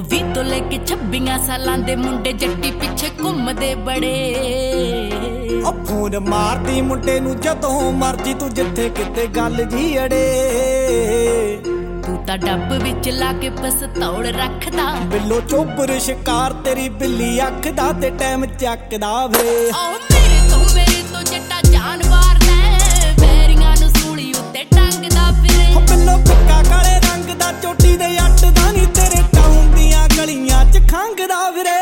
20 ਤੋਂ ਲੈ ਕੇ 26 ਸਾਲਾਂ ਦੇ ਮੁੰਡੇ ਜੱਟੀ ਪਿੱਛੇ ਘੁੰਮਦੇ ਬੜੇ। ਉਹ ਫੋਨ ਮਾਰਦੀ ਮੁੰਡੇ ਨੂੰ ਜਦੋਂ ਮਰਜੀ ਤੂੰ ਜਿੱਥੇ ਕਿਤੇ ਗੱਲ ਜੀ ਅੜੇ। ਤੂੰ ਤਾਂ ਡੱਬ ਵਿੱਚ ਲਾ ਕੇ ਪਿਸਤੌਲ ਰੱਖਦਾ, ਬਿੱਲੋ ਚੋਬਰ ਸ਼ਿਕਾਰ ਤੇਰੀ ਬਿੱਲੀ ਅੱਖ ਦਾ ਤੇ ਟਾਈਮ ਚੱਕਦਾ ਵੇ। ਮੇਰੇ ਤੋਂ ਜੱਟਾ ਜਾਨਵਰ ਲੈ ਵੈਰੀਆਂ ਨੂੰ ਸੂਲੀ ਉੱਤੇ ਟੰਗਦਾ ਫਿਰੇ। ਬਿੱਲੋ ਫਿੱਕਾ ਕਾਲੇ ਰੰਗ ਦਾ ਚੋਟੀ ਦੇ ਅੱਟ ਦਾ ਨੀ ਤੇਰੇ ਟਾਊਨ ਦੀਆਂ ਗਲੀਆਂ 'ਚ ਖੰਘਦਾ ਫਿਰੇ।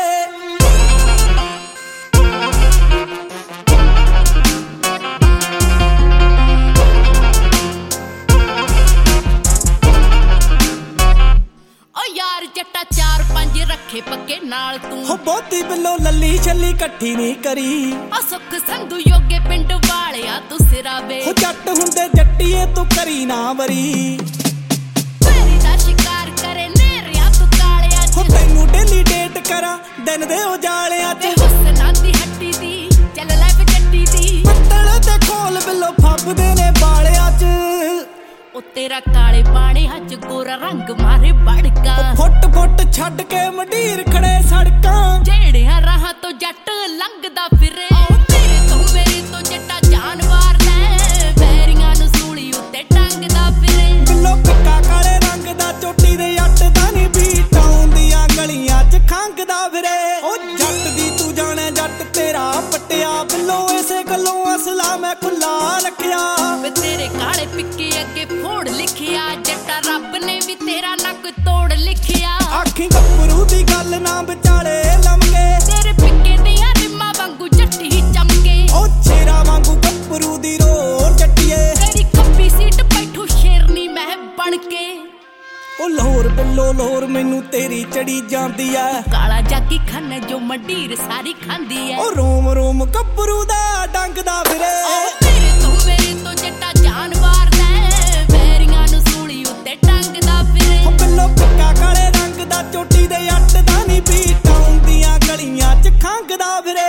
ਜੱਟਾ 4-5 ਰੱਖੇ ਪੱਕੇ ਨਾਲ ਤੂੰ, ਹੋ ਬਹੁਤੀ ਬਿੱਲੋ ਲੱਲੀ ਛੱਲੀ ਇਕੱਠੀ ਨਹੀਂ ਕਰੀ। ਆ ਸੁੱਖ ਸੰਧੂ ਯੋਗੇ ਪਿੰਡ ਵਾਲਿਆ ਤੂੰ ਸਿਰਾ ਵੇ। ਹੋ ਜੱਟ ਹੁੰਦੇ ਜੱਟੀਏ ਤੂੰ ਕਰੀ ਨਾ ਵਰੀ, ਵੈਰੀ ਦਾ ਸ਼ਿਕਾਰ ਕਰੇ ਨੇਰਿਆ ਤੂੰ ਕਾਲਿਆ ਚ। ਹੋ ਤੈਨੂੰ ਡੇਲੀ ਡੇਟ ਕਰਾਂ ਦਿਨ ਦੇ ਉਜਾਲਿਆਂ 'ਚ। ਹੁਸਨਾਂ ਦੀ ਹੱਟੀ ਦੀ ਚੱਲ ਲੈ ਜੱਟੀ ਦੀ, ਪੱਤਲ ਤੇ ਖੋਲ ਬਿੱਲੋ ਫੱਬਦੇ ਨੇ ਬਾਲਿਆਂ 'ਚ। ਉਹ ਤੇਰਾ ਕਾਲੇ ਪਾਣੀ ਹੱਜ ਗੋਰਾ ਰੰਗ ਮਾਰੇ ਬੜਕਾ। ਫੁੱਟ ਫੁੱਟ ਛੱਡ ਕੇ ਮੰਡੀਰ ਖੜੇ ਸੜਕਾਂ, ਜਿਹੜਿਆਂ ਰਾਹਾਂ ਤੋਂ ਜੱਟ ਲੰਘਦਾ ਫਿਰੇ। ਮੇਰੇ ਤੋਂ ਜੱਟਾ ਜਾਨਵਰ ਲੈ ਵੈਰੀਆਂ ਨੂੰ ਸੂਲੀ ਉੱਤੇ ਟੰਗਦਾ ਫਿਰੇ। ਬਿੱਲੋ ਫਿੱਕਾ ਕਾਲੇ ਰੰਗ ਦਾ ਚੋਟੀ ਦੇ ਅੱਟ ਦਾ ਨੀ ਵੀ ਟਾਊਨ ਦੀਆਂ ਗਲੀਆਂ 'ਚ ਖੰਘਦਾ ਫਿਰੇ। ਉਹ ਜੱਟ ਦੀ ਤੂੰ ਜਾਣੇ ਜੱਟ ਤੇਰਾ ਪੱਟਿਆ, ਬਿੱਲੋ ਇਸੇ ਗੱਲੋਂ ਅਸਲਾ ਮੈਂ ਖੁੱਲਾ ਰੱਖਿਆ। ਵੇ ਤੇਰੇ ਕਾਲੇ ਪਿੱਕੇ ਅੱਗੇ ਫੋੜ ਲਿਖਿਆ, ਜੱਟਾ ਰੱਬ ਨੇ ਵੀ ਤੇਰਾ ਨੱਕ ਤੋੜ ਲਿਖਿਆ। ਆਖੀ ਗੱਭਰੂ ਦੀ ਗੱਲ ਨਾ ਵਿਚਾਲੇ ਲੰਘੇ, ਤੇਰੇ ਪਿੱਕੇ ਦੀਆਂ ਰਿੰਮਾਂ ਵਾਂਗੂ ਜੱਟੀ ਚਮਕੇ। ਉਹ ਸ਼ੇਰਾਂ ਵਾਂਗੂ ਗੱਭਰੂ ਦੀ ਰੋਰ ਜੱਟੀਏ। ਤੇਰੀ ਖੱਬੀ ਸੀਟ ਬੈਠੂ ਸ਼ੇਰਨੀ ਮੈਂ ਬਣ ਕੇ। ਉਹ ਲਾਹੌਰ ਬਿੱਲੋ ਲਾਹੌਰ ਮੈਨੂੰ ਤੇਰੀ ਚੜੀ ਜਾਂਦੀ ਐ। ਕਾਲਾ ਜਾਗੀ ਖਾਨਾ ਜੋ ਮੰਡੀਰ ਸਾਰੀ ਖਾਂਦੀ ਐ। ਉਹ ਰੋਮ ਰੋਮ ਗੱਭਰੂ ਦਾ ਡੰਗਦਾ ਫਿਰੇ। ਮੇਰੇ ਤੋਂ ਜੱਟਾ ਜਾਨਵਰ ਲੈ ਵੈਰੀਆਂ ਨੂੰ ਸੂਲੀ ਉੱਤੇ ਟੰਗਦਾ ਫਿਰੇ। ਬਿੱਲੋ ਫਿੱਕਾ ਕਾਲੇ ਰੰਗ ਦਾ ਚੋਟੀ ਦੇ ਅੱਟ ਦਾ ਨੀ ਵੀ ਟਾਊਨ ਦੀਆਂ ਗਲੀਆਂ 'ਚ ਖੰਘਦਾ ਫਿਰੇ।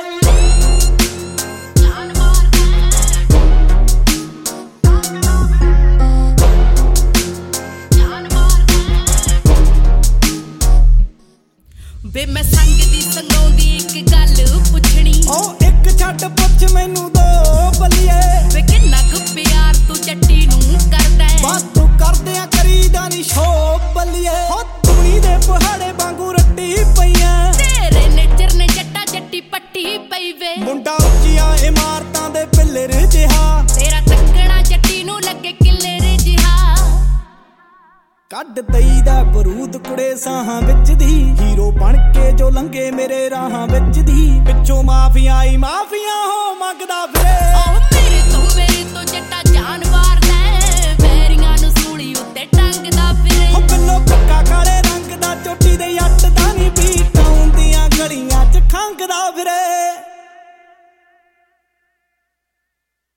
ਵੇ ਮੈਂ ਸੰਗ ਦੀ ਸੰਗਾਉਂਦੀ ਇੱਕ ਗੱਲ ਪੁੱਛਣੀ। ਉਹ ਇੱਕ ਛੱਡ ਪੁੱਛ ਮੈਨੂੰ ਦੋ ਬੱਲੀਏ, ਵੇ ਕਿੰਨਾ ਕੁ ਪਿਆਰ ਤੂੰ ਜੱਟੀ ਨੂੰ ਕਰਦਾ ਹੈ। ਬਾਤ ਤੂੰ ਕਰਦਿਆਂ ਕਰੀਦਾ ਨੀ ਸ਼ੋ ਬੱਲੀਏ। ਹੋ ਤੂੜੀ ਦੇ ਪਹਾੜੇ ਵਾਂਗੂ ਰੱਟੀ ਪਈਆਂ, ਤੇਰੇ ਨੇਚਰ ਨੇ ਜੱਟਾ ਜੱਟੀ ਪੱਟੀ ਪਈ ਵੇ। ਮੁੰਡਾ ਉੱਚੀਆਂ ਇਮਾਰਤਾਂ ਦੇ ਪਿੱਲਰ ਜਿਹਾ, ਤੇਰਾ ਤੱਕਣਾ ਜੱਟੀ ਨੂੰ ਲੱਗੇ ਕਿੱਲਰ ਜਿਹਾ। ਕੱਢ ਦਈਦਾ ਬਰੂਦ ਕੁੜੇ ਸਾਹਾਂ ਵਿੱਚ ਦੀ, ਹੀਰੋ ਬਣ ਕੇ ਜੋ ਲੰਘੇ ਮੇਰੇ ਰਾਹਾਂ ਵਿੱਚ ਦੀ। ਪਿੱਛੋਂ ਮਾਫੀਆਂ ਹੀ ਮਾਫੀਆਂ ਹੋ ਮੰਗਦਾ ਫਿਰੇ।